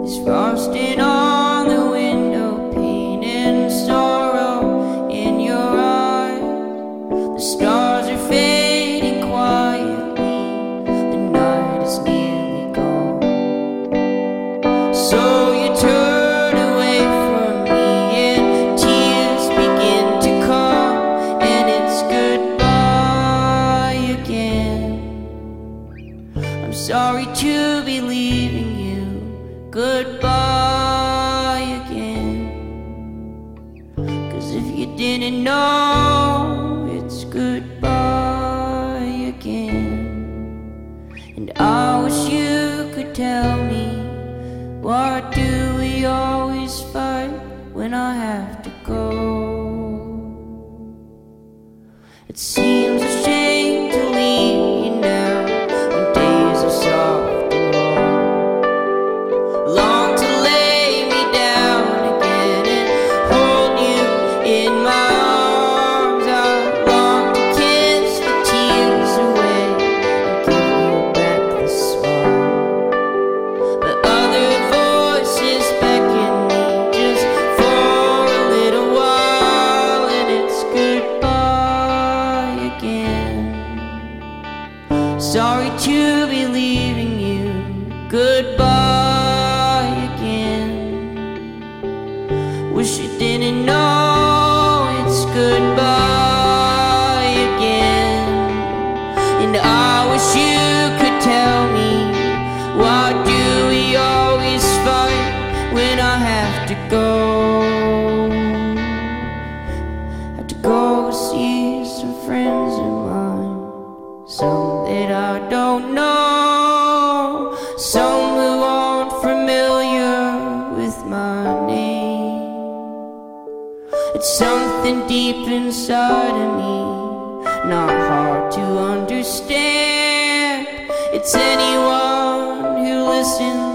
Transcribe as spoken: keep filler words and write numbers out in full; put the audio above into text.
There's frosting on the window pane and sorrow in your eyes. The stars are fading quietly, the night is nearly gone. So you turn away from me and tears begin to come, and it's goodbye again. I'm sorry to be leaving you, goodbye again. 'Cause if you didn't know, it's goodbye again. And I wish you could tell me, why do we always fight when I have to go? It seems a shame to leave you now when days are soft and warm. Long to lay me down again and hold you in my arms. I long to kiss the tears away and give you back the smile. But other voices beckon me just for a little while, and it's goodbye again. Sorry to be leaving you, goodbye again. Wish you didn't know, it's goodbye again. And I wish you could tell me, why do we always fight when I have to go? Have to go see some friends of mine, some that I don't know, some who aren't familiar with my name. It's something deep inside of me, not hard to understand. It's anyone who listens